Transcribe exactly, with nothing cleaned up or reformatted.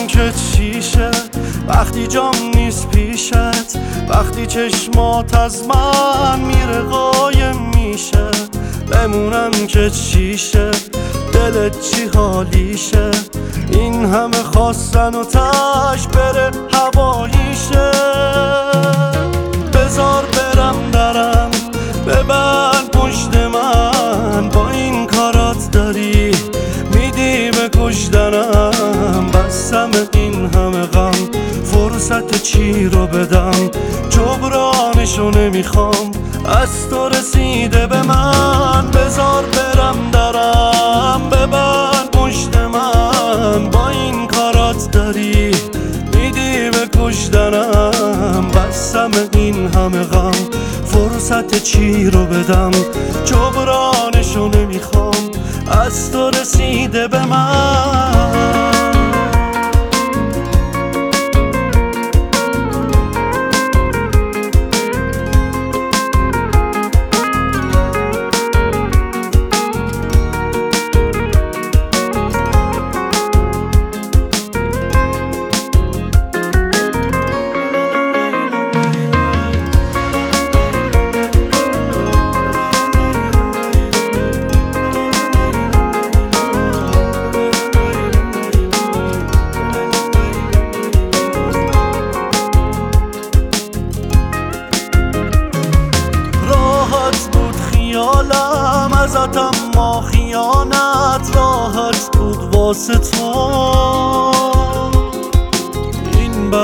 که چیشه وقتی جام نیست پیشت، وقتی چشمات از من میره قایم میشه. بمونم که چیشه، دلت چی حالیشه، این همه خواستن و تاش بره هواییشه. بذار برم درم ببند پشت من، با این کارات داری میدی به کشتنم. بستم این همه غم، فرصت چی رو بدم، جبرانشو نمیخوام، از تو رسیده به من. بذار برم درم ببند پشت من، با این کارات داری میدی به کشتنم. بستم این همه غم، فرصت چی رو بدم، جبرانشو نمیخوام، از تو رسیده به من. خیالم ازت اما خیانت راحت بود واسه تو.